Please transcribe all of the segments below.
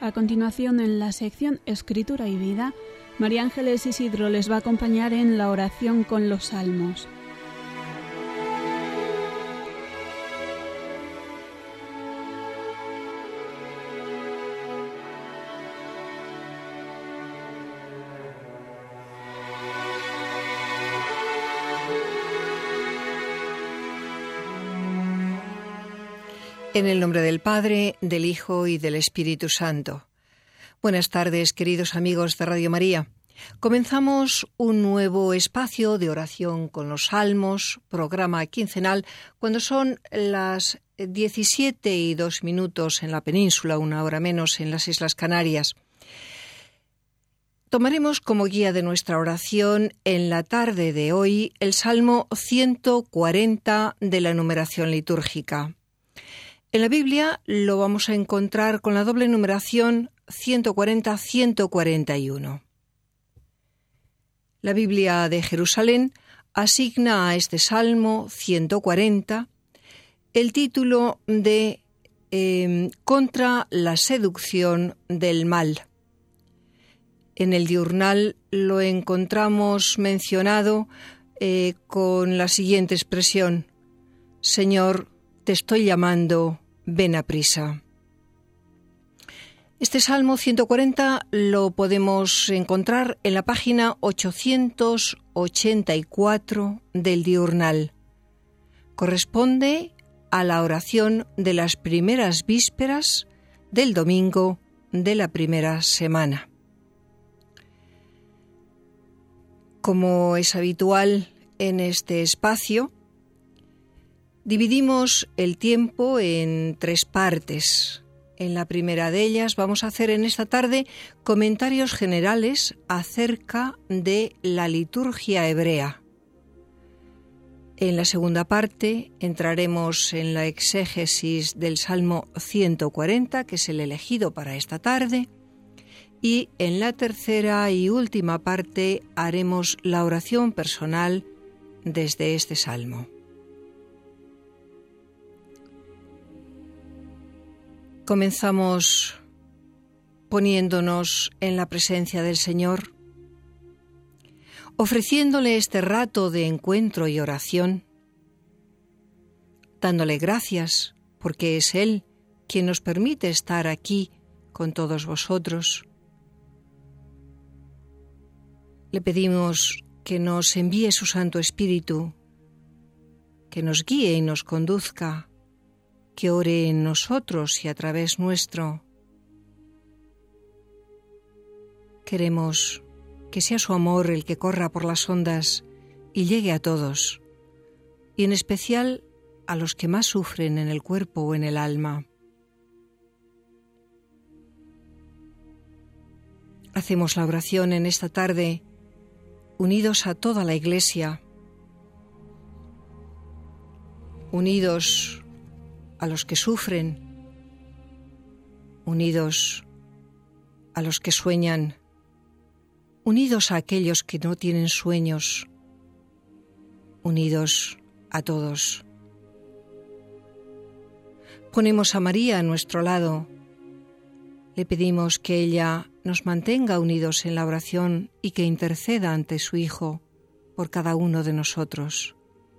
A continuación, en la sección Escritura y Vida, María Ángeles Isidro les va a acompañar en la oración con los salmos. En el nombre del Padre, del Hijo y del Espíritu Santo. Buenas tardes, queridos amigos de Radio María. Comenzamos un nuevo espacio de oración con los salmos, programa quincenal, cuando son las 17:02 en la península, 1 hora menos en las Islas Canarias. Tomaremos como guía de nuestra oración en la tarde de hoy el Salmo 140 de la numeración litúrgica. En la Biblia lo vamos a encontrar con la doble numeración 140-141. La Biblia de Jerusalén asigna a este Salmo 140 el título de Contra la seducción del mal. En el diurnal lo encontramos mencionado con la siguiente expresión: Señor, te estoy llamando, ven aprisa. Este Salmo 140 lo podemos encontrar en la página 884 del diurnal. Corresponde a la oración de las primeras vísperas del domingo de la primera semana. Como es habitual en este espacio, dividimos el tiempo en 3 partes. En la primera de ellas vamos a hacer en esta tarde comentarios generales acerca de la liturgia hebrea. En la segunda parte entraremos en la exégesis del Salmo 140, que es el elegido para esta tarde, y en la tercera y última parte haremos la oración personal desde este Salmo. Comenzamos poniéndonos en la presencia del Señor, ofreciéndole este rato de encuentro y oración, dándole gracias porque es Él quien nos permite estar aquí con todos vosotros. Le pedimos que nos envíe su Santo Espíritu, que nos guíe y nos conduzca, que ore en nosotros y a través nuestro. Queremos que sea su amor el que corra por las ondas y llegue a todos, y en especial a los que más sufren en el cuerpo o en el alma. Hacemos la oración en esta tarde, unidos a toda la Iglesia, unidos a los que sufren, unidos a los que sueñan, unidos a aquellos que no tienen sueños, unidos a todos. Ponemos a María a nuestro lado, le pedimos que ella nos mantenga unidos en la oración y que interceda ante su Hijo por cada uno de nosotros.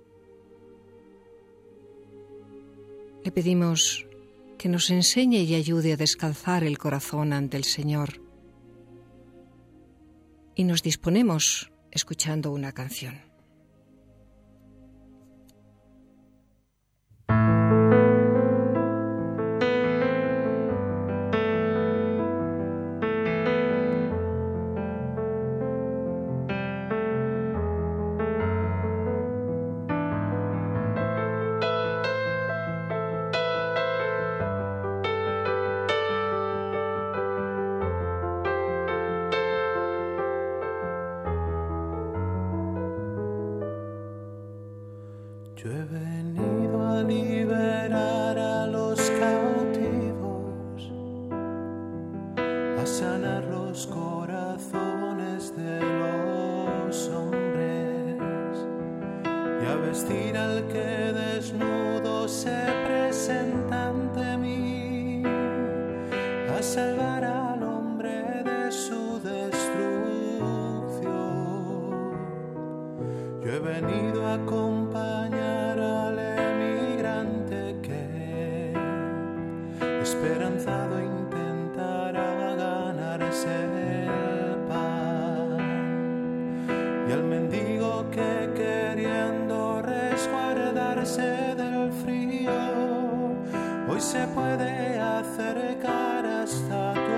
Le pedimos que nos enseñe y ayude a descalzar el corazón ante el Señor. Y nos disponemos escuchando una canción. Yo he venido a liberar a los cautivos, a sanar los corazones de los hombres y a vestir al que desnudo se presenta ante mí, a salvar a esforzado intentará ganarse el pan. Y al mendigo que queriendo resguardarse del frío, hoy se puede acercar hasta tu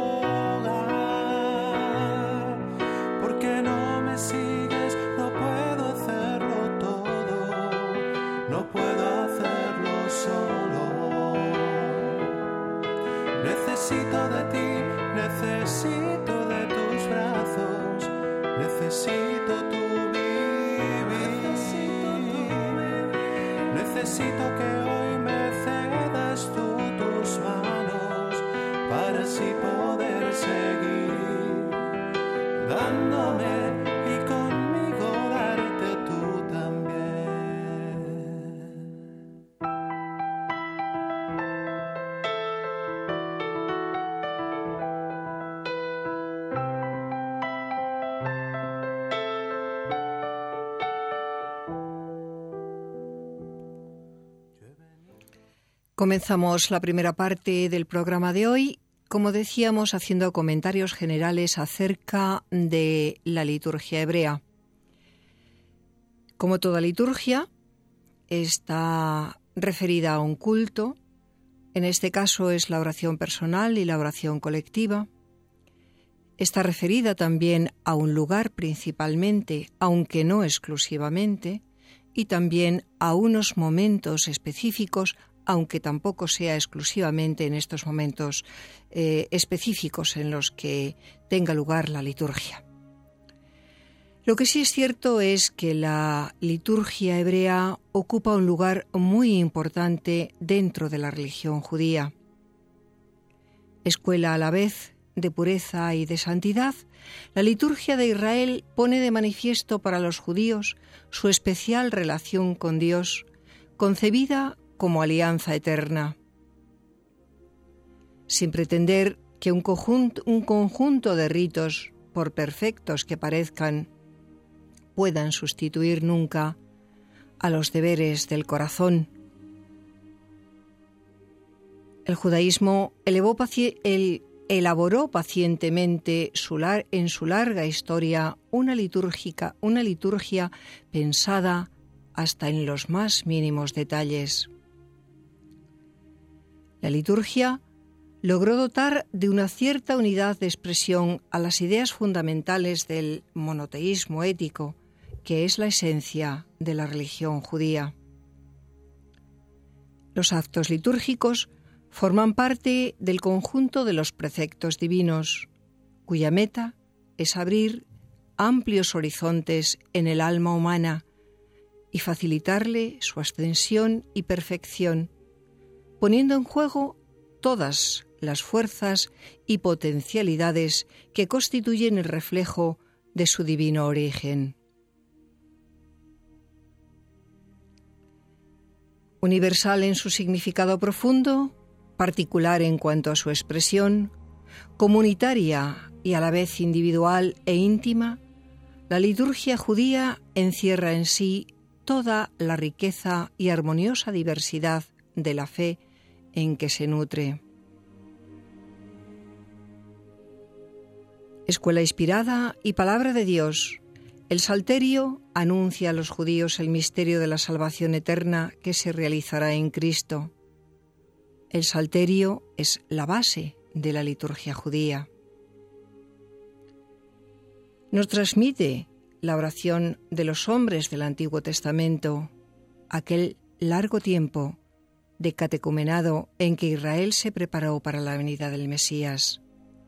hogar. Porque no me sigues, no puedo hacerlo todo, no puedo hacerlo solo. Necesito de ti, necesito de tus brazos, necesito tu vivir. Necesito que hoy me cedas tú tus manos para así poder seguir dándome y conmigo darte tú también. Comenzamos la primera parte del programa de hoy, como decíamos, haciendo comentarios generales acerca de la liturgia hebrea. Como toda liturgia, está referida a un culto. En este caso es la oración personal y la oración colectiva. Está referida también a un lugar principalmente, aunque no exclusivamente, y también a unos momentos específicos, aunque tampoco sea exclusivamente en estos momentos específicos en los que tenga lugar la liturgia. Lo que sí es cierto es que la liturgia hebrea ocupa un lugar muy importante dentro de la religión judía. Escuela a la vez de pureza y de santidad, la liturgia de Israel pone de manifiesto para los judíos su especial relación con Dios, concebida como alianza eterna. Sin pretender que un conjunto de ritos, por perfectos que parezcan, puedan sustituir nunca a los deberes del corazón. El judaísmo elaboró pacientemente en su larga historia una liturgia pensada hasta en los más mínimos detalles. La liturgia logró dotar de una cierta unidad de expresión a las ideas fundamentales del monoteísmo ético, que es la esencia de la religión judía. Los actos litúrgicos forman parte del conjunto de los preceptos divinos, cuya meta es abrir amplios horizontes en el alma humana y facilitarle su ascensión y perfección, poniendo en juego todas las fuerzas y potencialidades que constituyen el reflejo de su divino origen. Universal en su significado profundo, particular en cuanto a su expresión, comunitaria y a la vez individual e íntima, la liturgia judía encierra en sí toda la riqueza y armoniosa diversidad de la fe en que se nutre. Escuela inspirada y palabra de Dios, el Salterio anuncia a los judíos el misterio de la salvación eterna que se realizará en Cristo. El Salterio es la base de la liturgia judía. Nos transmite la oración de los hombres del Antiguo Testamento, aquel largo tiempo de catecumenado en que Israel se preparó para la venida del Mesías.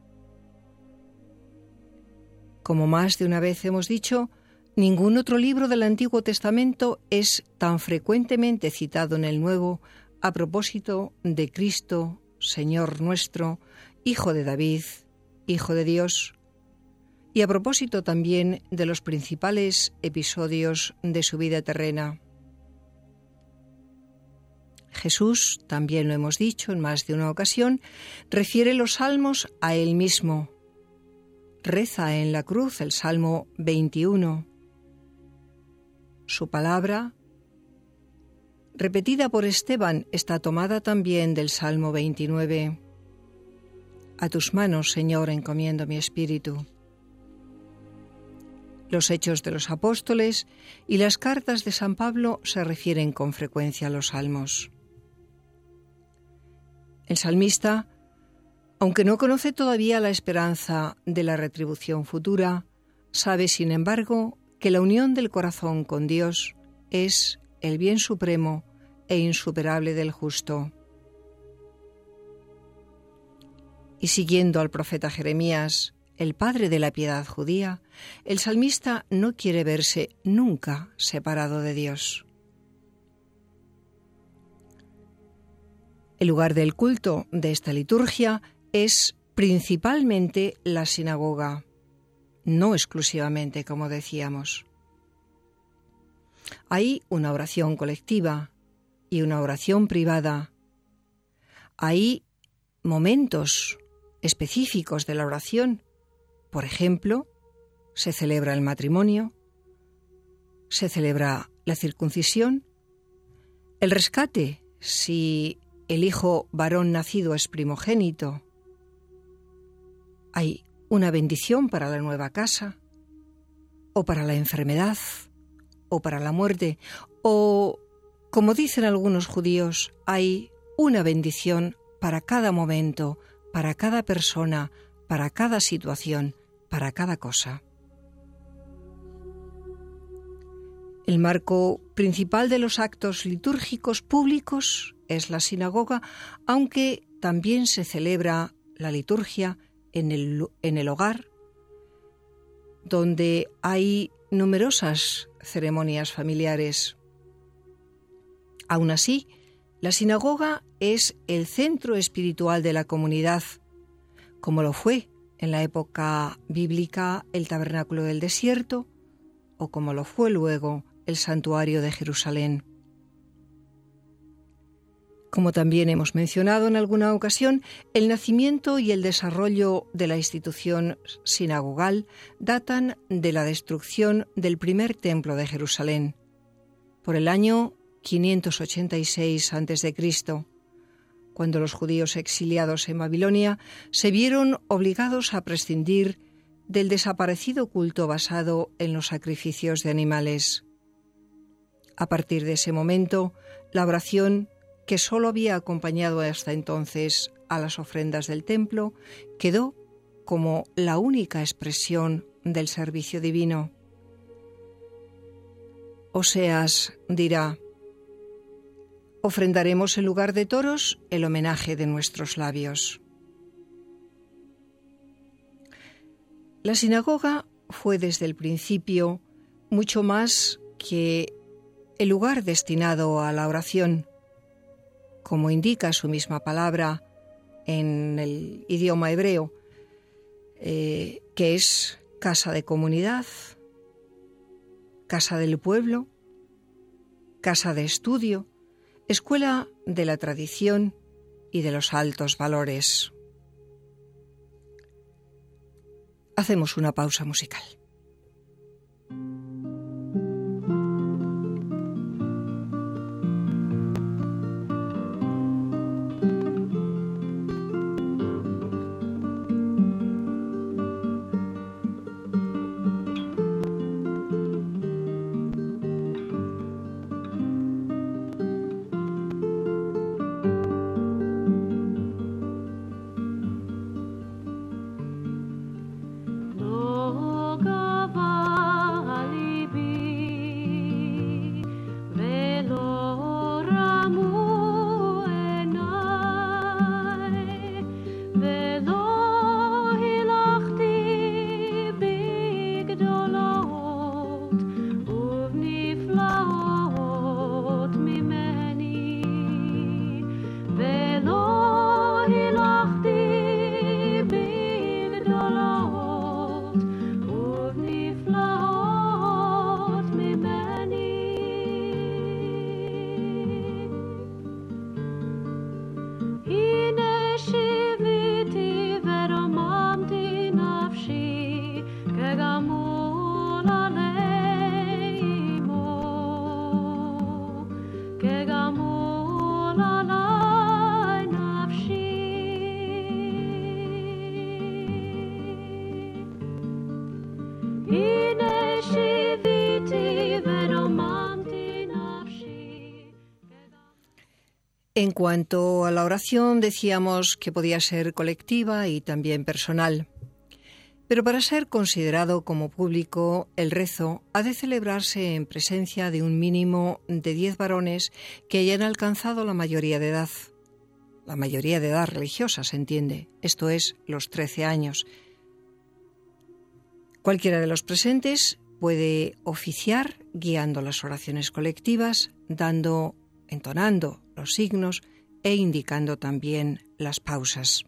Como más de una vez hemos dicho, ningún otro libro del Antiguo Testamento es tan frecuentemente citado en el Nuevo a propósito de Cristo, Señor nuestro, Hijo de David, Hijo de Dios, y a propósito también de los principales episodios de su vida terrena. Jesús, también lo hemos dicho en más de una ocasión, refiere los salmos a él mismo. Reza en la cruz el Salmo 21. Su palabra, repetida por Esteban, está tomada también del Salmo 29. A tus manos, Señor, encomiendo mi espíritu. Los Hechos de los Apóstoles y las cartas de San Pablo se refieren con frecuencia a los salmos. El salmista, aunque no conoce todavía la esperanza de la retribución futura, sabe, sin embargo, que la unión del corazón con Dios es el bien supremo e insuperable del justo. Y siguiendo al profeta Jeremías, el padre de la piedad judía, el salmista no quiere verse nunca separado de Dios. El lugar del culto de esta liturgia es principalmente la sinagoga, no exclusivamente, como decíamos. Hay una oración colectiva y una oración privada. Hay momentos específicos de la oración. Por ejemplo, se celebra el matrimonio, se celebra la circuncisión, el rescate si el hijo varón nacido es primogénito. Hay una bendición para la nueva casa, o para la enfermedad, o para la muerte, o, como dicen algunos judíos, hay una bendición para cada momento, para cada persona, para cada situación, para cada cosa. El marco principal de los actos litúrgicos públicos es la sinagoga, aunque también se celebra la liturgia en el hogar, donde hay numerosas ceremonias familiares. Aún así, la sinagoga es el centro espiritual de la comunidad, como lo fue en la época bíblica el tabernáculo del desierto, o como lo fue luego el santuario de Jerusalén. Como también hemos mencionado en alguna ocasión, el nacimiento y el desarrollo de la institución sinagogal datan de la destrucción del primer templo de Jerusalén, por el año 586 a.C., cuando los judíos exiliados en Babilonia se vieron obligados a prescindir del desaparecido culto basado en los sacrificios de animales. A partir de ese momento, la oración, que solo había acompañado hasta entonces a las ofrendas del templo, quedó como la única expresión del servicio divino. Oseas dirá: ofrendaremos en lugar de toros el homenaje de nuestros labios. La sinagoga fue desde el principio mucho más que el lugar destinado a la oración, como indica su misma palabra en el idioma hebreo, que es casa de comunidad, casa del pueblo, casa de estudio, escuela de la tradición y de los altos valores. Hacemos una pausa musical. En cuanto a la oración, decíamos que podía ser colectiva y también personal. Pero para ser considerado como público, el rezo ha de celebrarse en presencia de un mínimo de 10 varones que hayan alcanzado la mayoría de edad. La mayoría de edad religiosa, se entiende, esto es, los 13 años. Cualquiera de los presentes puede oficiar guiando las oraciones colectivas, entonando los signos e indicando también las pausas.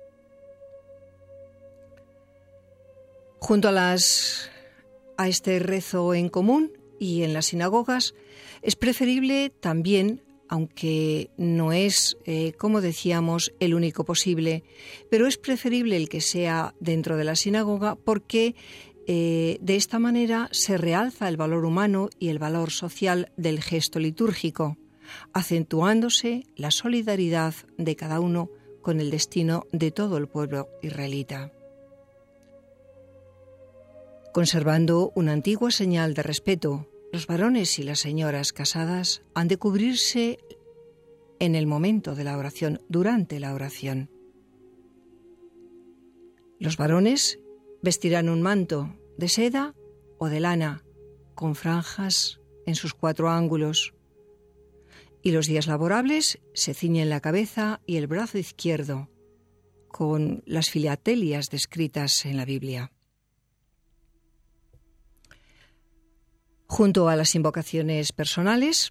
Junto a este rezo en común y en las sinagogas, es preferible también, aunque no es, como decíamos, el único posible, pero es preferible el que sea dentro de la sinagoga porque de esta manera se realza el valor humano y el valor social del gesto litúrgico, acentuándose la solidaridad de cada uno con el destino de todo el pueblo israelita. Conservando una antigua señal de respeto, los varones y las señoras casadas han de cubrirse en el momento de la oración, durante la oración. Los varones vestirán un manto de seda o de lana, con franjas en sus 4 ángulos, y los días laborables se ciñen la cabeza y el brazo izquierdo, con las filatelias descritas en la Biblia. Junto a las invocaciones personales,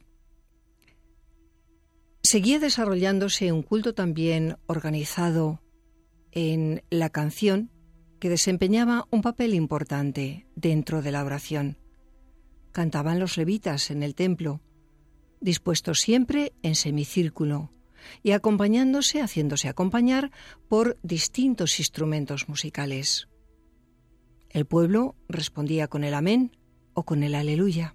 seguía desarrollándose un culto también organizado en la canción que desempeñaba un papel importante dentro de la oración. Cantaban los levitas en el templo, dispuestos siempre en semicírculo y haciéndose acompañar por distintos instrumentos musicales. El pueblo respondía con el amén o con el aleluya.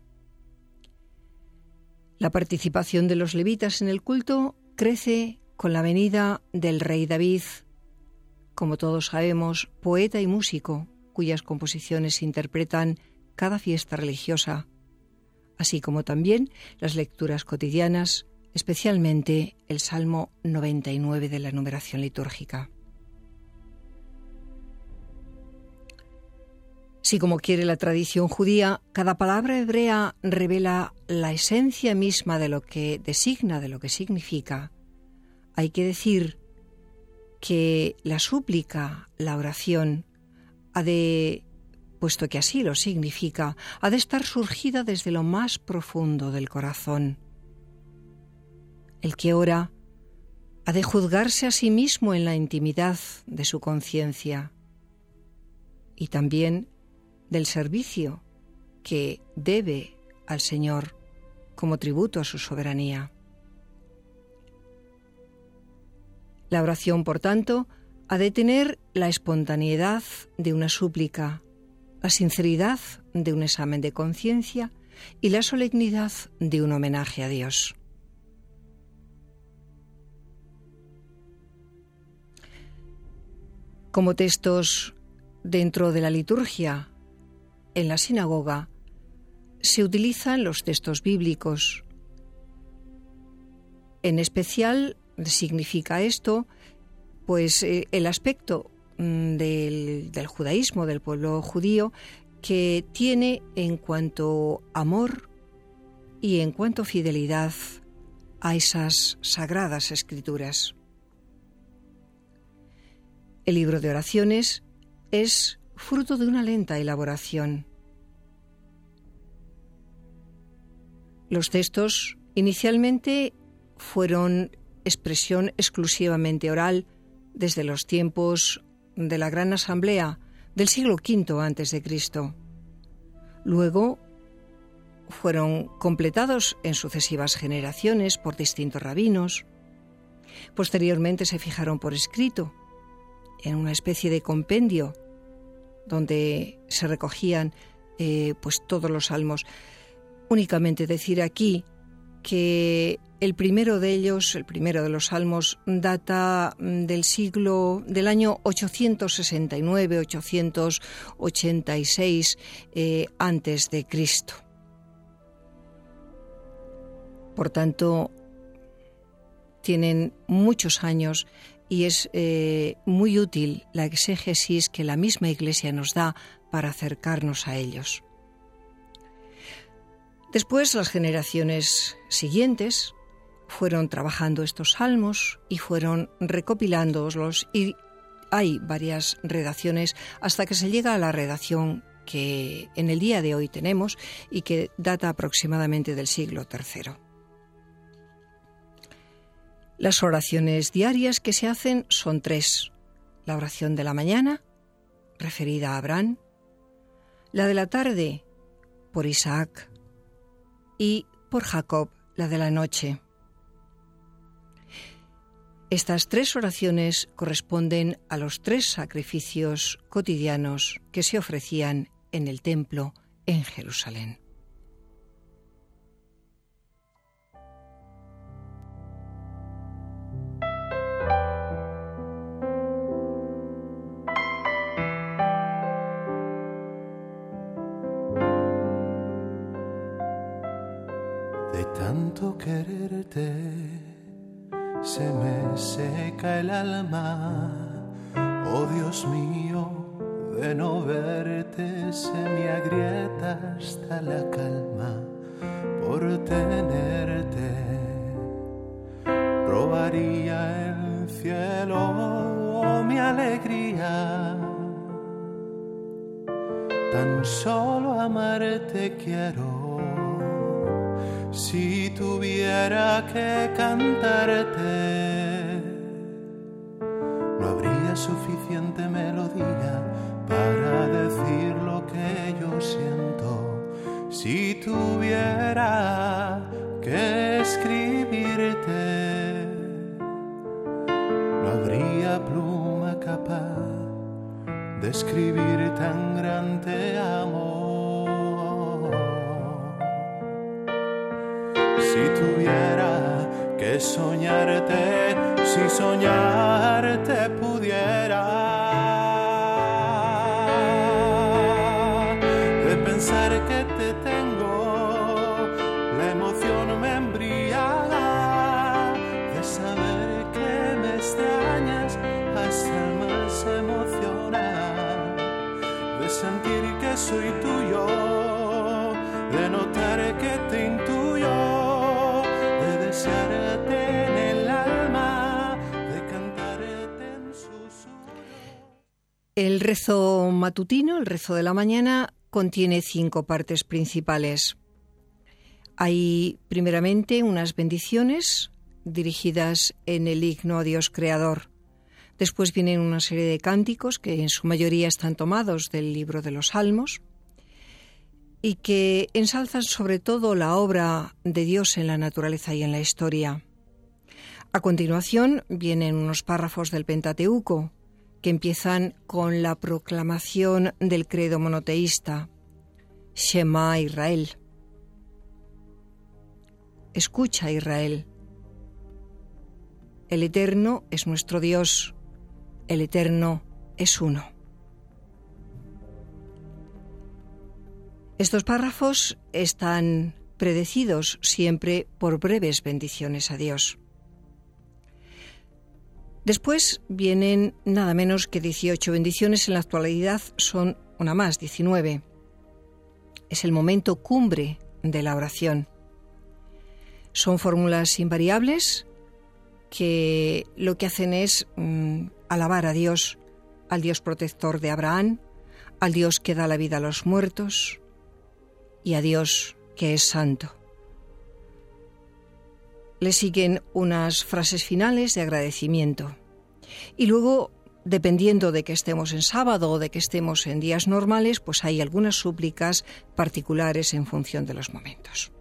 La participación de los levitas en el culto crece con la venida del rey David, como todos sabemos, poeta y músico, cuyas composiciones interpretan cada fiesta religiosa, así como también las lecturas cotidianas, especialmente el Salmo 99 de la numeración litúrgica. Si, como quiere la tradición judía, cada palabra hebrea revela la esencia misma de lo que designa, de lo que significa, hay que decir que la súplica, la oración, puesto que así lo significa, ha de estar surgida desde lo más profundo del corazón. El que ora ha de juzgarse a sí mismo en la intimidad de su conciencia y también del servicio que debe al Señor como tributo a su soberanía. La oración, por tanto, ha de tener la espontaneidad de una súplica, la sinceridad de un examen de conciencia y la solemnidad de un homenaje a Dios. Como textos dentro de la liturgia, en la sinagoga se utilizan los textos bíblicos. En especial significa esto, pues el aspecto del judaísmo, del pueblo judío, que tiene en cuanto amor y en cuanto fidelidad a esas sagradas escrituras. El libro de oraciones es fruto de una lenta elaboración. Los textos inicialmente fueron expresión exclusivamente oral desde los tiempos de la Gran Asamblea del siglo V a.C. Luego fueron completados en sucesivas generaciones por distintos rabinos. Posteriormente se fijaron por escrito en una especie de compendio donde se recogían pues todos los salmos. Únicamente decir aquí que el primero de ellos, el primero de los salmos, data del año 869-886 antes de Cristo. Por tanto, tienen muchos años y es muy útil la exégesis que la misma Iglesia nos da para acercarnos a ellos. Después, las generaciones siguientes fueron trabajando estos salmos y fueron recopilándolos, y hay varias redacciones hasta que se llega a la redacción que en el día de hoy tenemos y que data aproximadamente del siglo III. Las oraciones diarias que se hacen son 3. La oración de la mañana, referida a Abraham, la de la tarde, por Isaac, y por Jacob, la de la noche. Estas 3 oraciones corresponden a los 3 sacrificios cotidianos que se ofrecían en el templo en Jerusalén. De tanto quererte se me seca el alma, oh Dios mío, de no verte se me agrieta hasta la calma. Por tenerte robaría el cielo, oh, mi alegría. Tan solo amarte quiero. Si tuviera que cantarte, no habría suficiente melodía para decir lo que yo siento. Si tuviera que escribirte, no habría pluma capaz de escribir tan grande amor. Si tuviera que soñarte, si soñarte pudiera, de pensar que te tengo, la emoción me embriaga, de saber que me extrañas, hasta el mal se emociona, de sentir que soy tuyo, de notar que te intuyo. En el alma, de cantarte en susurro. El rezo matutino, el rezo de la mañana, contiene 5 partes principales. Hay primeramente unas bendiciones dirigidas en el himno a Dios Creador. Después vienen una serie de cánticos que en su mayoría están tomados del libro de los Salmos y que ensalzan sobre todo la obra de Dios en la naturaleza y en la historia. A continuación vienen unos párrafos del Pentateuco que empiezan con la proclamación del credo monoteísta, Shema Israel. Escucha, Israel. El Eterno es nuestro Dios, el Eterno es uno. Estos párrafos están predecidos siempre por breves bendiciones a Dios. Después vienen nada menos que 18 bendiciones, en la actualidad son una más, 19. Es el momento cumbre de la oración. Son fórmulas invariables que lo que hacen es alabar a Dios, al Dios protector de Abraham, al Dios que da la vida a los muertos, y a Dios que es santo. Le siguen unas frases finales de agradecimiento. Y luego, dependiendo de que estemos en sábado o de que estemos en días normales, pues hay algunas súplicas particulares en función de los momentos.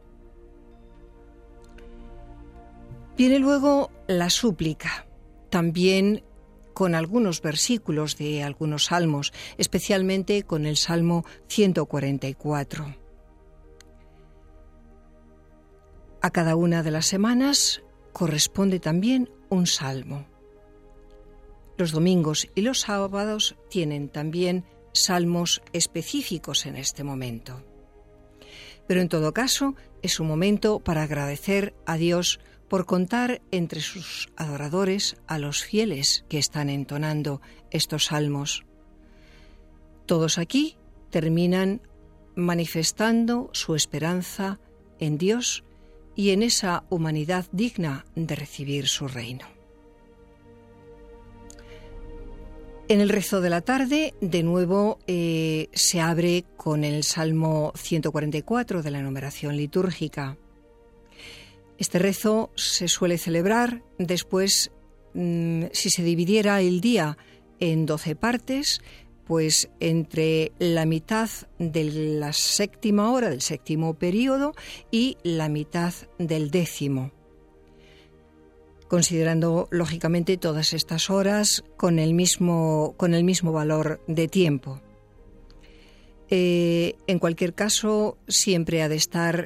Viene luego la súplica, también con algunos versículos de algunos salmos, especialmente con el Salmo 144. A cada una de las semanas corresponde también un salmo. Los domingos y los sábados tienen también salmos específicos en este momento. Pero en todo caso es un momento para agradecer a Dios por contar entre sus adoradores a los fieles que están entonando estos salmos. Todos aquí terminan manifestando su esperanza en Dios y en esa humanidad digna de recibir su reino. En el rezo de la tarde, de nuevo, se abre con el Salmo 144 de la numeración litúrgica. Este rezo se suele celebrar después, si se dividiera el día en 12 partes, pues entre la mitad de la séptima hora, del séptimo periodo, y la mitad del 10º. Considerando, lógicamente, todas estas horas con el mismo valor de tiempo. En cualquier caso, siempre ha de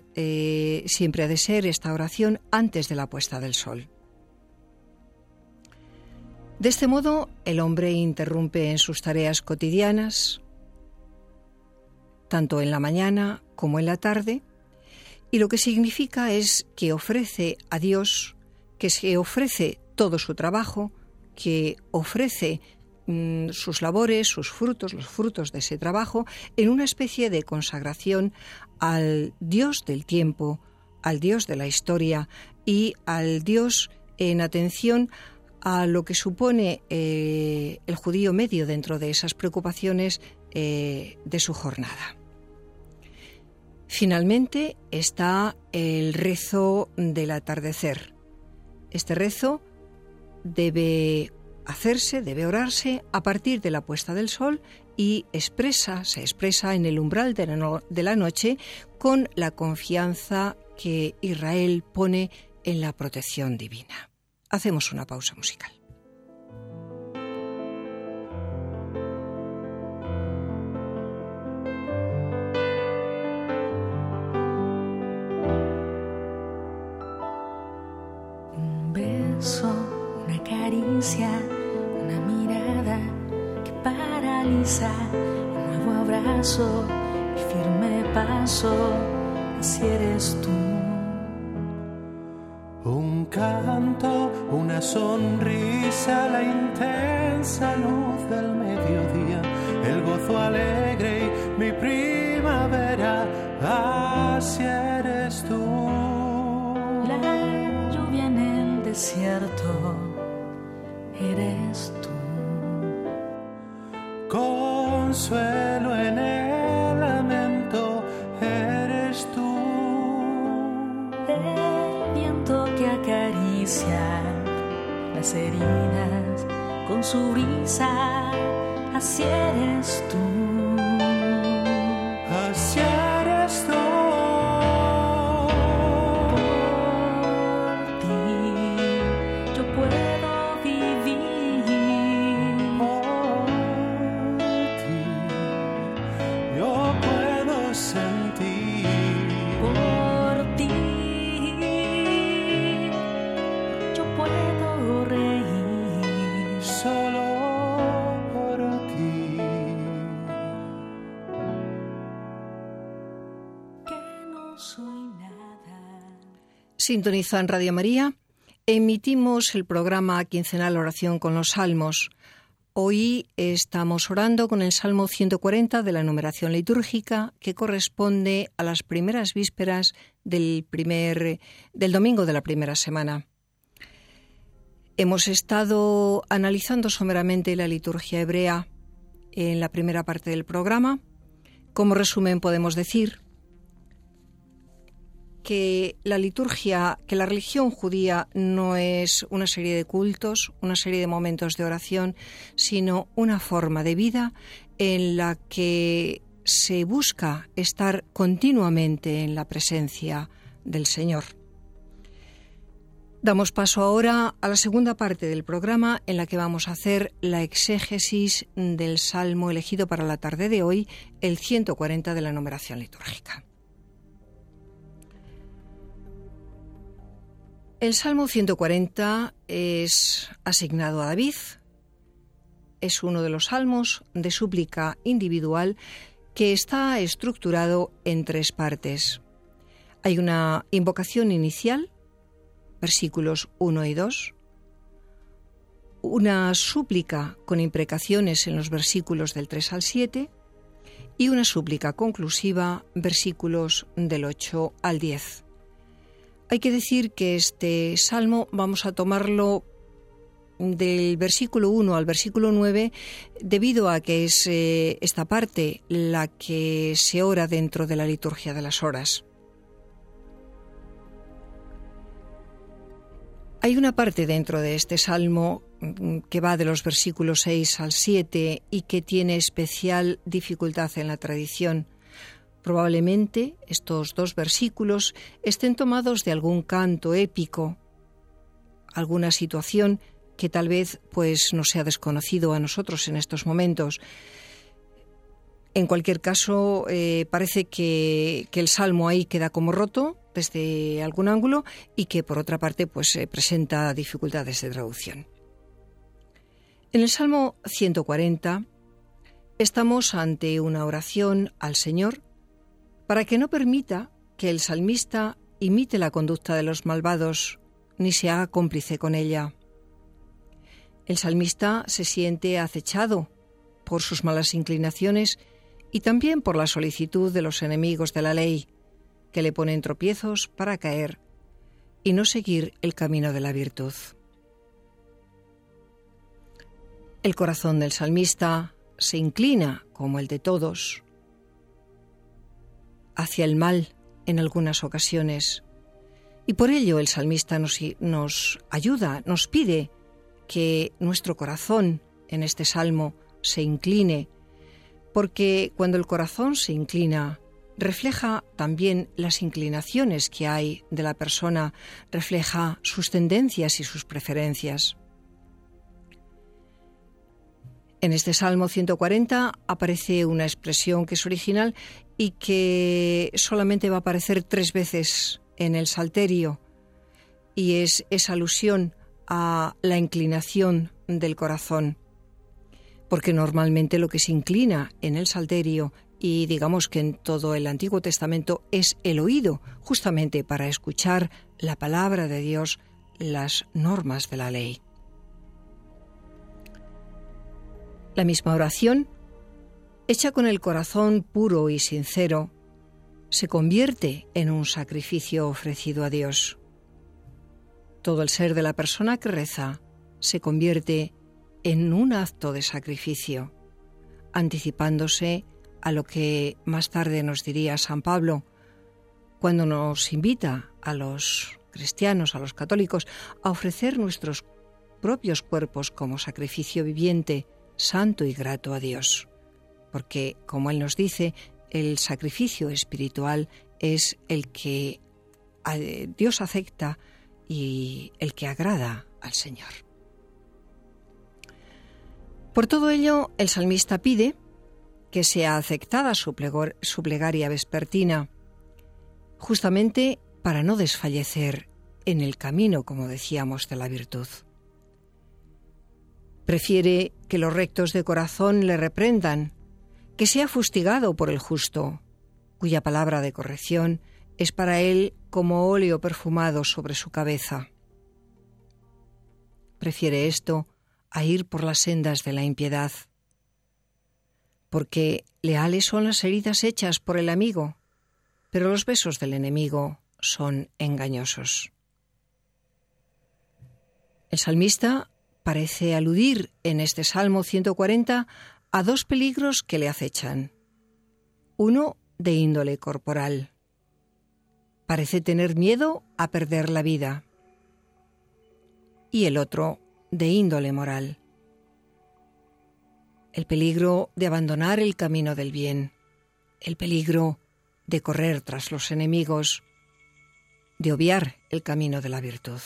ser esta oración antes de la puesta del sol. De este modo, el hombre interrumpe en sus tareas cotidianas, tanto en la mañana como en la tarde, y lo que significa es que ofrece a Dios, que se ofrece todo su trabajo, que ofrece sus labores, sus frutos, los frutos de ese trabajo, en una especie de consagración al Dios del tiempo, al Dios de la historia y al Dios en atención a lo que supone el judío medio dentro de esas preocupaciones de su jornada. Finalmente está el rezo del atardecer. Este rezo debe orarse a partir de la puesta del sol y se expresa en el umbral de la noche con la confianza que Israel pone en la protección divina. Hacemos una pausa musical. Un beso, una caricia, una mirada que paraliza, un nuevo abrazo, el firme paso, así eres tú. Un canto, una sonrisa, la intensa luz del mediodía, el gozo alegre y mi primavera, así eres tú. La lluvia en el desierto, eres tú. Consuelo en el lamento, eres tú. El viento que acaricia las heridas con su brisa, así eres tú. Así eres tú. Por ti yo puedo vivir. Por ti yo puedo sentir. Por ti yo puedo reír. Solo por ti. Que no soy nada. Sintonizan Radio María. Emitimos el programa quincenal Oración con los Salmos. Hoy estamos orando con el Salmo 140 de la numeración litúrgica, que corresponde a las primeras vísperas del domingo de la primera semana. Hemos estado analizando someramente la liturgia hebrea en la primera parte del programa. Como resumen podemos decir que la religión judía no es una serie de cultos, una serie de momentos de oración, sino una forma de vida en la que se busca estar continuamente en la presencia del Señor. Damos paso ahora a la segunda parte del programa, en la que vamos a hacer la exégesis del salmo elegido para la tarde de hoy, el 140 de la numeración litúrgica. El Salmo 140 es asignado a David. Es uno de los salmos de súplica individual que está estructurado en 3 partes. Hay una invocación inicial, versículos 1 y 2, una súplica con imprecaciones en los versículos del 3 al 7 y una súplica conclusiva, versículos del 8 al 10. Hay que decir que este salmo vamos a tomarlo del versículo 1 al versículo 9 debido a que es esta parte la que se ora dentro de la liturgia de las horas. Hay una parte dentro de este salmo que va de los versículos 6 al 7 y que tiene especial dificultad en la tradición. Probablemente estos dos versículos estén tomados de algún canto épico, alguna situación que tal vez pues nos sea desconocido a nosotros en estos momentos. En cualquier caso, parece que el salmo ahí queda como roto desde algún ángulo y que por otra parte pues presenta dificultades de traducción. En el Salmo 140 estamos ante una oración al Señor para que no permita que el salmista imite la conducta de los malvados ni se haga cómplice con ella. El salmista se siente acechado por sus malas inclinaciones y también por la solicitud de los enemigos de la ley, que le ponen tropiezos para caer y no seguir el camino de la virtud. El corazón del salmista se inclina, como el de todos, hacia el mal en algunas ocasiones, y por ello el salmista nos ayuda, nos pide que nuestro corazón en este salmo se incline, porque cuando el corazón se inclina, refleja también las inclinaciones que hay de la persona, refleja sus tendencias y sus preferencias. En este Salmo 140 aparece una expresión que es original y que solamente va a aparecer 3 veces en el Salterio, y es esa alusión a la inclinación del corazón, porque normalmente lo que se inclina en el Salterio y digamos que en todo el Antiguo Testamento es el oído, justamente para escuchar la palabra de Dios, las normas de la ley. La misma oración, hecha con el corazón puro y sincero, se convierte en un sacrificio ofrecido a Dios. Todo el ser de la persona que reza se convierte en un acto de sacrificio, anticipándose a lo que más tarde nos diría San Pablo, cuando nos invita a los cristianos, a los católicos, a ofrecer nuestros propios cuerpos como sacrificio viviente, santo y grato a Dios. Porque, como Él nos dice, el sacrificio espiritual es el que Dios acepta y el que agrada al Señor. Por todo ello, el salmista pide que sea aceptada su plegaria vespertina, justamente para no desfallecer en el camino, como decíamos, de la virtud. Prefiere que los rectos de corazón le reprendan, que sea fustigado por el justo, cuya palabra de corrección es para él como óleo perfumado sobre su cabeza. Prefiere esto a ir por las sendas de la impiedad, porque leales son las heridas hechas por el amigo, pero los besos del enemigo son engañosos. El salmista parece aludir en este Salmo 140 a 2 peligros que le acechan. Uno de índole corporal. Parece tener miedo a perder la vida. Y el otro de índole moral. El peligro de abandonar el camino del bien. El peligro de correr tras los enemigos. De obviar el camino de la virtud.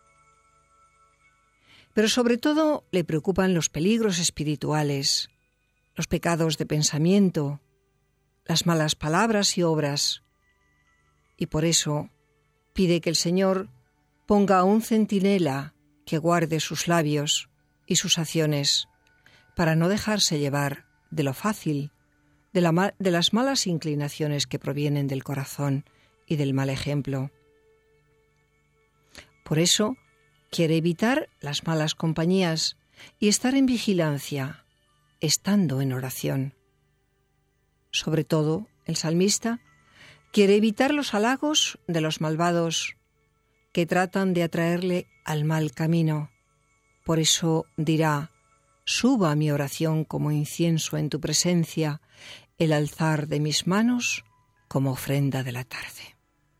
Pero sobre todo le preocupan los peligros espirituales, los pecados de pensamiento, las malas palabras y obras, y por eso pide que el Señor ponga a un centinela que guarde sus labios y sus acciones, para no dejarse llevar de lo fácil, de las malas inclinaciones que provienen del corazón y del mal ejemplo. Por eso quiere evitar las malas compañías y estar en vigilancia, estando en oración. Sobre todo, el salmista quiere evitar los halagos de los malvados que tratan de atraerle al mal camino. Por eso dirá: suba mi oración como incienso en tu presencia, el alzar de mis manos como ofrenda de la tarde.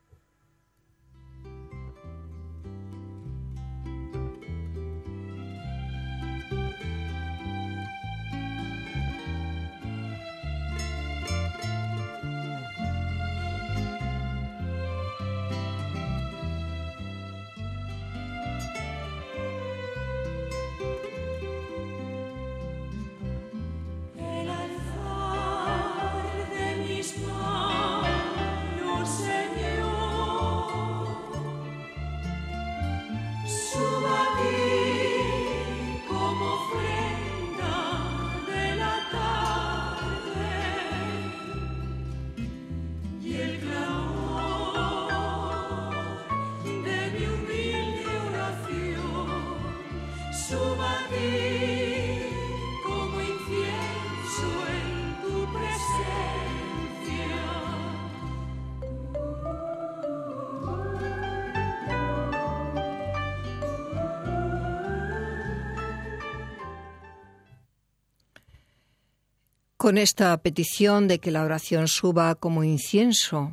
Con esta petición de que la oración suba como incienso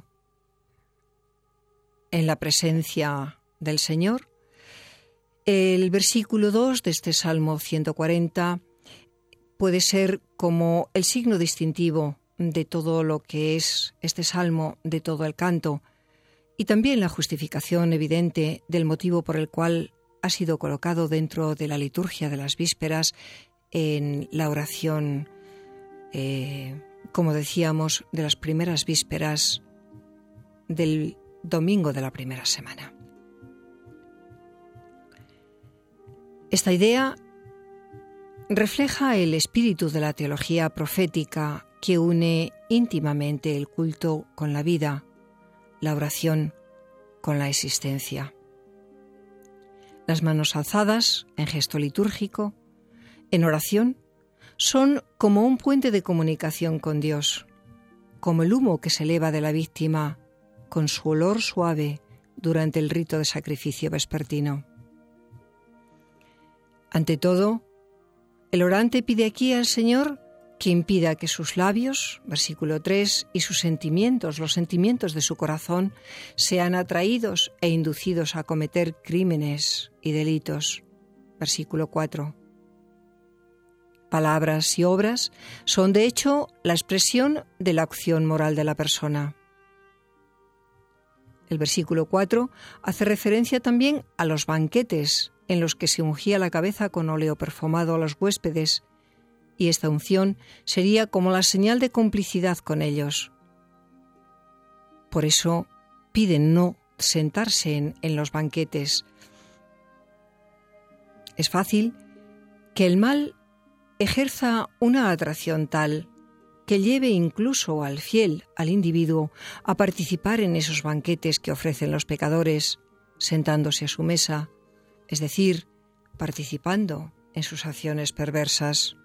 en la presencia del Señor, el versículo 2 de este Salmo 140 puede ser como el signo distintivo de todo lo que es este Salmo, de todo el canto, y también la justificación evidente del motivo por el cual ha sido colocado dentro de la liturgia de las vísperas en la oración, como decíamos, de las primeras vísperas del domingo de la primera semana. Esta idea refleja el espíritu de la teología profética que une íntimamente el culto con la vida, la oración con la existencia. Las manos alzadas en gesto litúrgico, en oración, son como un puente de comunicación con Dios, como el humo que se eleva de la víctima con su olor suave durante el rito de sacrificio vespertino. Ante todo, el orante pide aquí al Señor que impida que sus labios, versículo 3, y sus sentimientos, los sentimientos de su corazón, sean atraídos e inducidos a cometer crímenes y delitos, versículo 4. Palabras y obras son, de hecho, la expresión de la acción moral de la persona. El versículo 4 hace referencia también a los banquetes en los que se ungía la cabeza con óleo perfumado a los huéspedes, y esta unción sería como la señal de complicidad con ellos. Por eso piden no sentarse en los banquetes. Es fácil que el mal ejerza una atracción tal que lleve incluso al fiel, al individuo, a participar en esos banquetes que ofrecen los pecadores, sentándose a su mesa, es decir, participando en sus acciones perversas.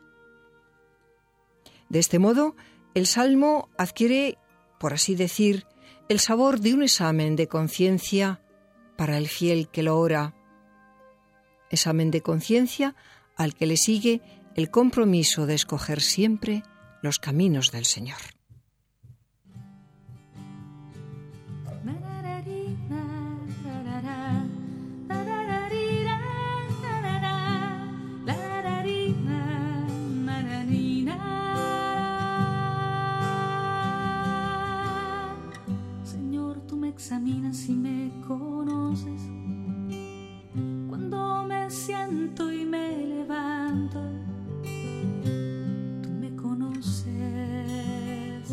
De este modo, el Salmo adquiere, por así decir, el sabor de un examen de conciencia para el fiel que lo ora. Examen de conciencia al que le sigue el compromiso de escoger siempre los caminos del Señor. Señor, tú me examinas y me conoces. Cuando me siento y me levanto, tú me conoces.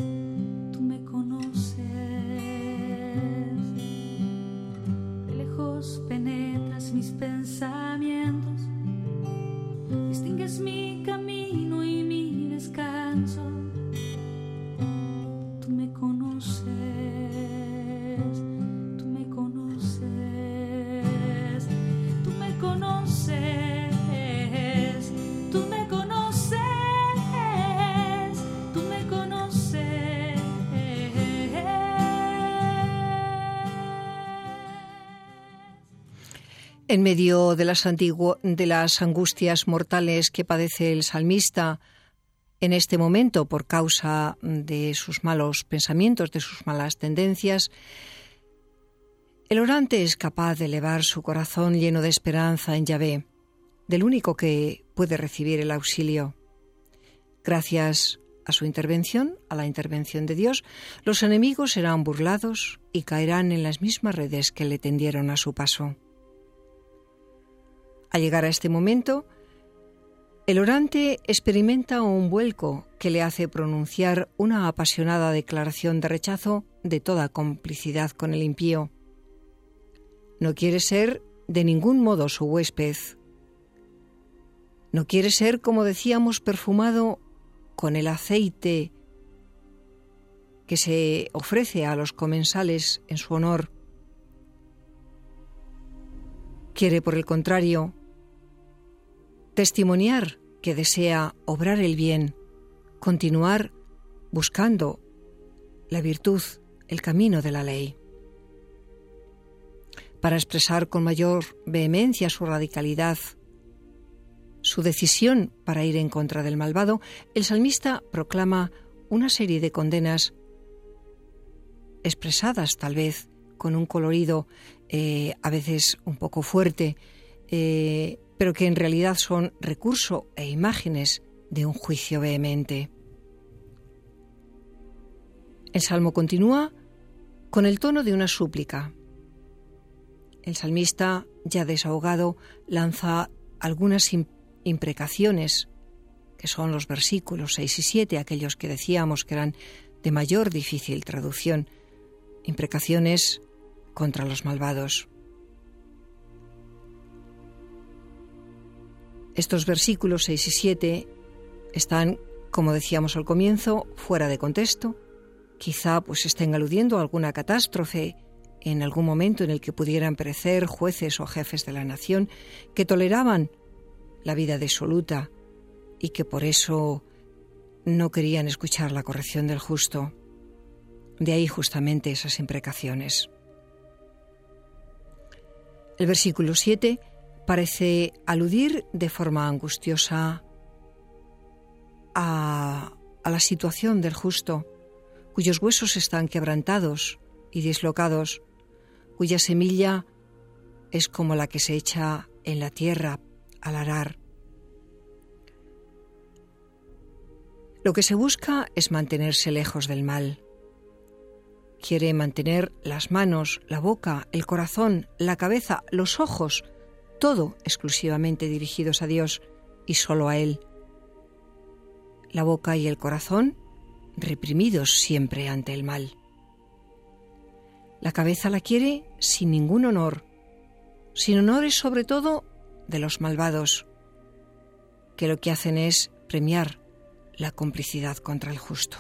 En medio de las angustias mortales que padece el salmista en este momento por causa de sus malos pensamientos, de sus malas tendencias, el orante es capaz de elevar su corazón lleno de esperanza en Yahvé, del único que puede recibir el auxilio. Gracias a su intervención, a la intervención de Dios, los enemigos serán burlados y caerán en las mismas redes que le tendieron a su paso. Al llegar a este momento, el orante experimenta un vuelco que le hace pronunciar una apasionada declaración de rechazo de toda complicidad con el impío. No quiere ser de ningún modo su huésped. No quiere ser, como decíamos, perfumado con el aceite que se ofrece a los comensales en su honor. Quiere, por el contrario, testimoniar que desea obrar el bien, continuar buscando la virtud, el camino de la ley. Para expresar con mayor vehemencia su radicalidad, su decisión para ir en contra del malvado, el salmista proclama una serie de condenas expresadas tal vez con un colorido a veces un poco fuerte, pero que en realidad son recurso e imágenes de un juicio vehemente. El salmo continúa con el tono de una súplica. El salmista, ya desahogado, lanza algunas imprecaciones, que son los versículos 6 y 7, aquellos que decíamos que eran de mayor difícil traducción, imprecaciones contra los malvados. Estos versículos 6 y 7 están, como decíamos al comienzo, fuera de contexto. Quizá estén aludiendo a alguna catástrofe en algún momento en el que pudieran perecer jueces o jefes de la nación que toleraban la vida disoluta y que por eso no querían escuchar la corrección del justo. De ahí justamente esas imprecaciones. El versículo 7 parece aludir de forma angustiosa a la situación del justo, cuyos huesos están quebrantados y dislocados, cuya semilla es como la que se echa en la tierra al arar. Lo que se busca es mantenerse lejos del mal. Quiere mantener las manos, la boca, el corazón, la cabeza, los ojos, todo exclusivamente dirigidos a Dios y solo a Él. La boca y el corazón reprimidos siempre ante el mal. La cabeza la quiere sin ningún honor, sin honores sobre todo de los malvados, que lo que hacen es premiar la complicidad contra el justo.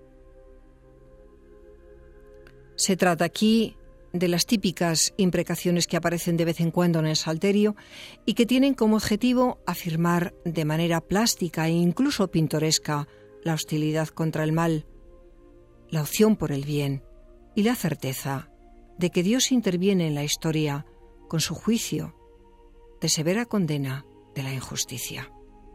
Se trata aquí de las típicas imprecaciones que aparecen de vez en cuando en el Salterio y que tienen como objetivo afirmar de manera plástica e incluso pintoresca la hostilidad contra el mal, la opción por el bien y la certeza de que Dios interviene en la historia con su juicio de severa condena de la injusticia.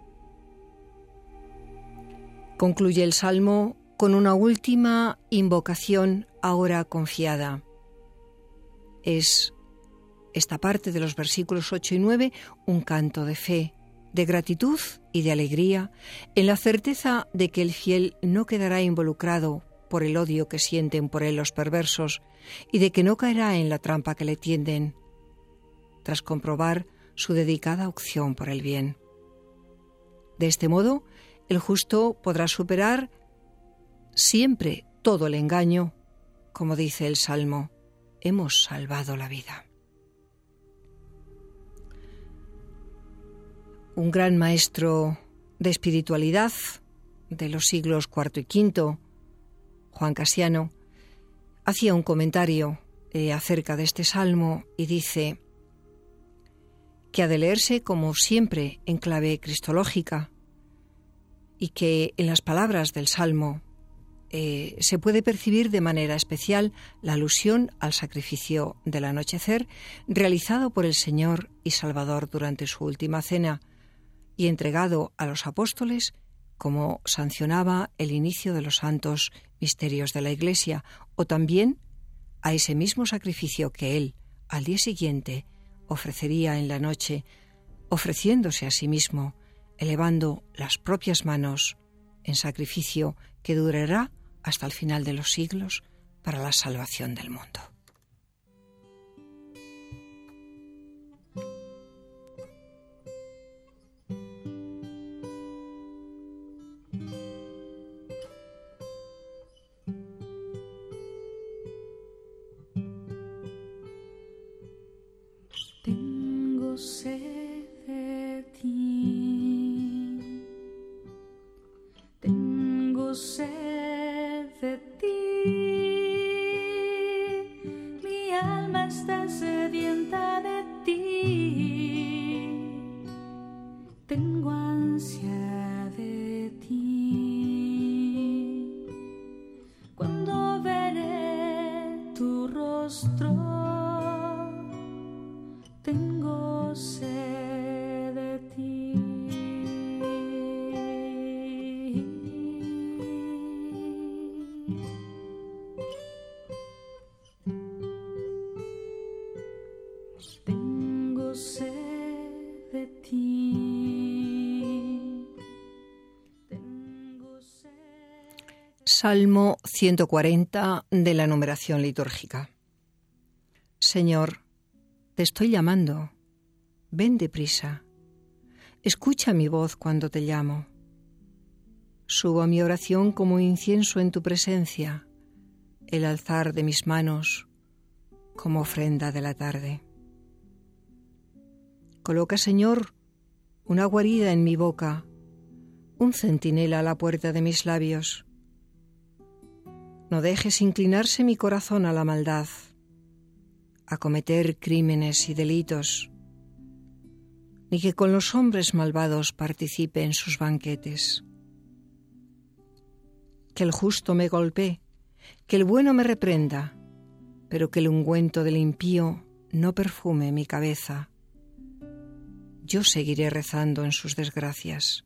Concluye el Salmo con una última invocación ahora confiada. Es esta parte de los versículos 8 y 9 un canto de fe, de gratitud y de alegría, en la certeza de que el fiel no quedará involucrado por el odio que sienten por él los perversos y de que no caerá en la trampa que le tienden, tras comprobar su dedicada opción por el bien. De este modo, el justo podrá superar siempre todo el engaño, como dice el Salmo, hemos salvado la vida. Un gran maestro de espiritualidad de los siglos IV y V, Juan Casiano, hacía un comentario acerca de este salmo y dice que ha de leerse como siempre en clave cristológica y que en las palabras del salmo se puede percibir de manera especial la alusión al sacrificio del anochecer realizado por el Señor y Salvador durante su última cena y entregado a los apóstoles como sancionaba el inicio de los santos misterios de la Iglesia, o también a ese mismo sacrificio que Él, al día siguiente, ofrecería en la noche, ofreciéndose a sí mismo, elevando las propias manos en sacrificio que durará hasta el final de los siglos para la salvación del mundo. Tengo sed de ti, tengo sed de ti, mi alma está sedienta de ti, tengo ansia de ti, cuando veré tu rostro. Tengo sed de ti. Tengo sed de ti. Tengo sed. Salmo 140 de la numeración litúrgica. Señor, te estoy llamando, ven deprisa, escucha mi voz cuando te llamo. Subo mi oración como incienso en tu presencia, el alzar de mis manos como ofrenda de la tarde. Coloca, Señor, una guarida en mi boca, un centinela a la puerta de mis labios. No dejes inclinarse mi corazón a la maldad, a cometer crímenes y delitos, ni que con los hombres malvados participe en sus banquetes. Que el justo me golpee, que el bueno me reprenda, pero que el ungüento del impío no perfume mi cabeza. Yo seguiré rezando en sus desgracias.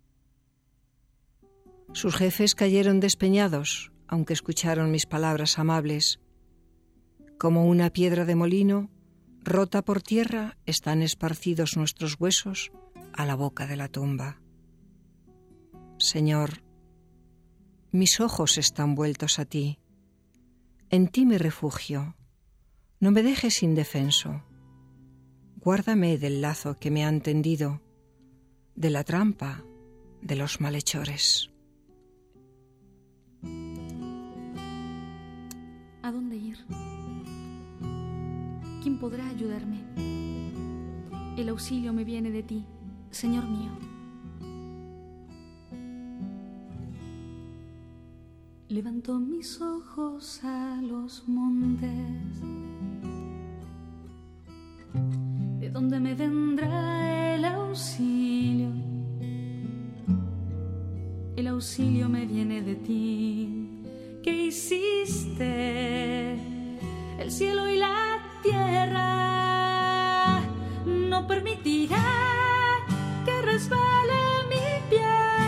Sus jefes cayeron despeñados, aunque escucharon mis palabras amables. Como una piedra de molino, rota por tierra, están esparcidos nuestros huesos a la boca de la tumba. Señor, mis ojos están vueltos a ti. En ti me refugio. No me dejes indefenso. Guárdame del lazo que me han tendido, de la trampa de los malhechores. ¿A dónde ir? ¿Quién podrá ayudarme? El auxilio me viene de ti, Señor mío. Levanto mis ojos a los montes, ¿de dónde me vendrá el auxilio? El auxilio me viene de ti, que hiciste el cielo y la tierra. No permitirá que resbale mi pie.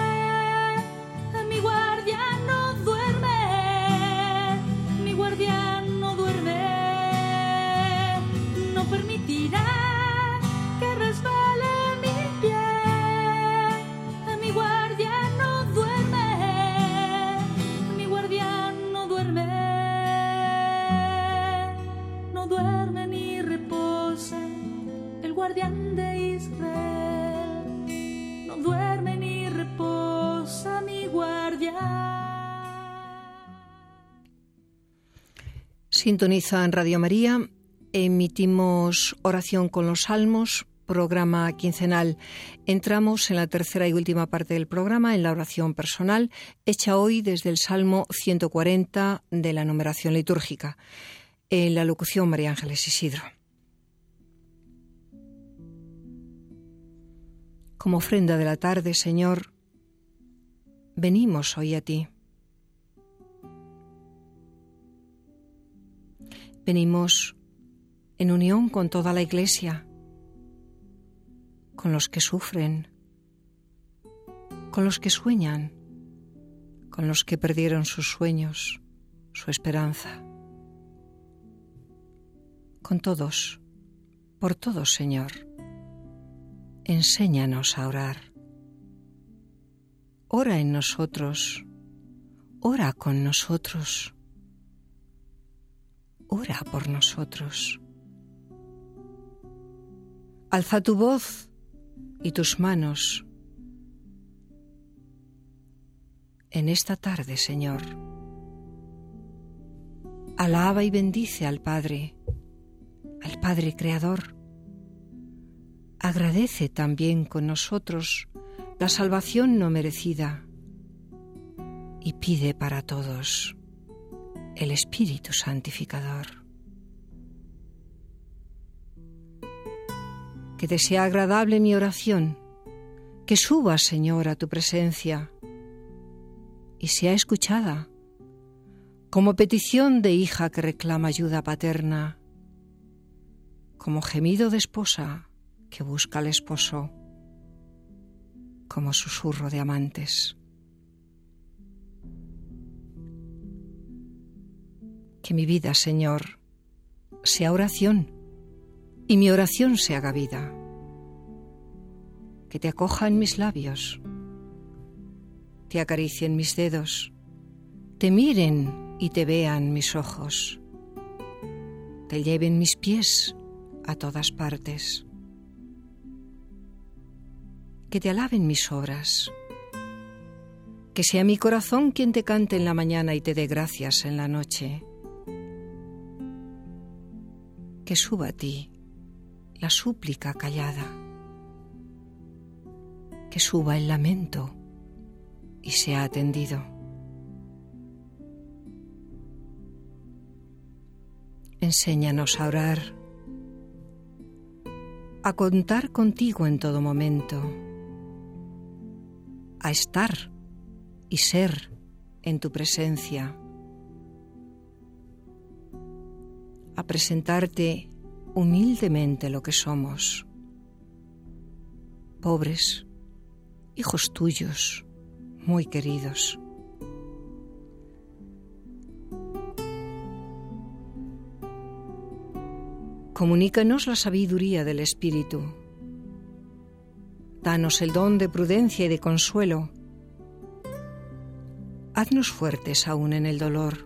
Mi guardián no duerme, mi guardián no duerme. No permitirá que resbale mi pie. Mi guardián no duerme, mi guardián no duerme. No duerme ni reposa el guardián de Israel. No duerme ni reposa mi guardián. Sintoniza en Radio María, emitimos Oración con los Salmos, programa quincenal. Entramos en la tercera y última parte del programa, en la oración personal, hecha hoy desde el Salmo 140 de la numeración litúrgica. En la locución, María Ángeles Isidro. Como ofrenda de la tarde, Señor, venimos hoy a ti. venimos en unión con toda la Iglesia, con los que sufren, con los que sueñan, con los que perdieron sus sueños, su esperanza. Con todos, por todos, Señor, enséñanos a orar. Ora en nosotros, ora con nosotros, ora por nosotros. Alza tu voz y tus manos en esta tarde, Señor. Alaba y bendice al Padre Creador. Agradece también con nosotros la salvación no merecida y pide para todos el Espíritu Santificador. Que te sea agradable mi oración, que suba, Señor, a tu presencia y sea escuchada como petición de hija que reclama ayuda paterna, como gemido de esposa que busca al esposo, como susurro de amantes. Que mi vida, Señor, sea oración y mi oración se haga vida. Que te acoja en mis labios, te acaricien mis dedos, te miren y te vean mis ojos, te lleven mis pies a todas partes. Que te alaben mis obras, que sea mi corazón quien te cante en la mañana y te dé gracias en la noche. Que suba a ti la súplica callada, que suba el lamento y sea atendido. Enséñanos a orar, a contar contigo en todo momento, a estar y ser en tu presencia, a presentarte humildemente lo que somos, pobres, hijos tuyos, muy queridos. Comunícanos la sabiduría del Espíritu. Danos el don de prudencia y de consuelo. Haznos fuertes aún en el dolor.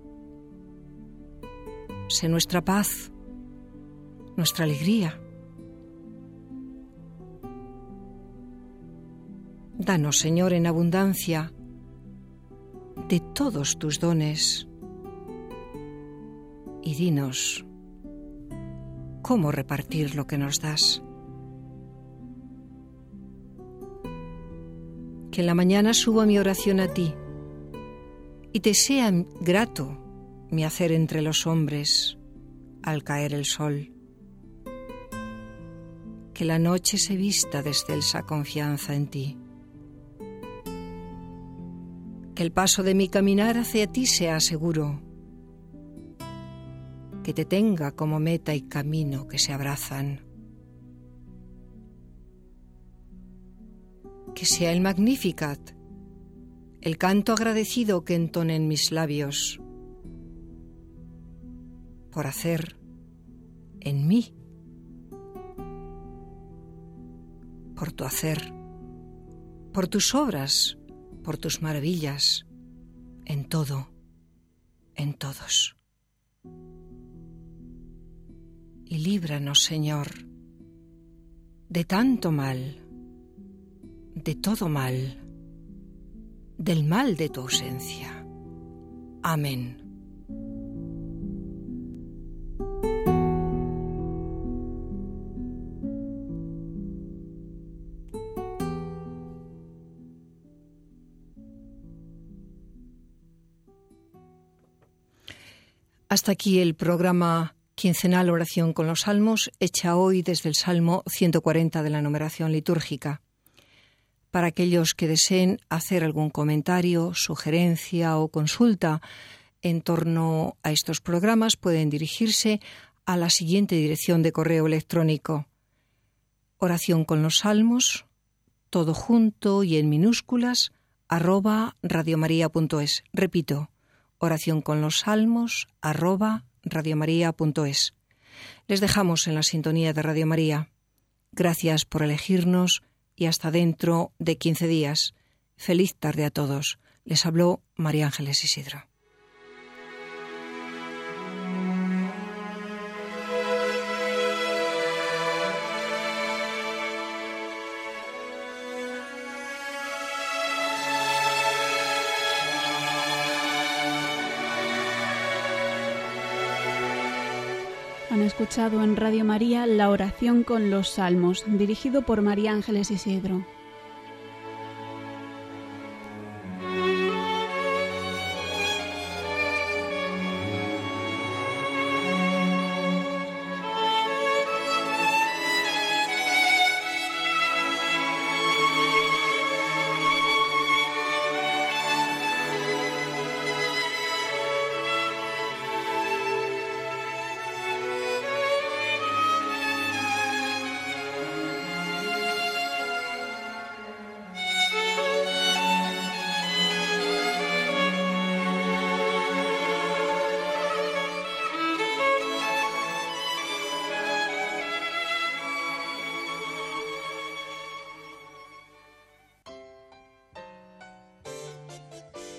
Sé nuestra paz, nuestra alegría. Danos, Señor, en abundancia de todos tus dones y dinos cómo repartir lo que nos das. Que en la mañana suba mi oración a ti y te sea grato mi hacer entre los hombres al caer el sol. Que la noche se vista de excelsa confianza en ti. Que el paso de mi caminar hacia ti sea seguro. Que te tenga como meta y camino que se abrazan. Que sea el Magnificat, el canto agradecido que entonen mis labios, por hacer en mí, por tu hacer, por tus obras, por tus maravillas, en todo, en todos. Y líbranos, Señor, de tanto mal, de todo mal, del mal de tu ausencia. Amén. Hasta aquí el programa quincenal Oración con los Salmos, hecha hoy desde el Salmo 140 de la numeración litúrgica. Para aquellos que deseen hacer algún comentario, sugerencia o consulta, en torno a estos programas pueden dirigirse a la siguiente dirección de correo electrónico: oración con los salmos, todo junto y en minúsculas, @radiomaria.es. Repito, oración con los salmos, @radiomaria.es. Les dejamos en la sintonía de Radio María. Gracias por elegirnos y hasta dentro de 15 días. Feliz tarde a todos. Les habló María Ángeles Isidro. Han escuchado en Radio María la oración con los salmos, dirigido por María Ángeles Isidro.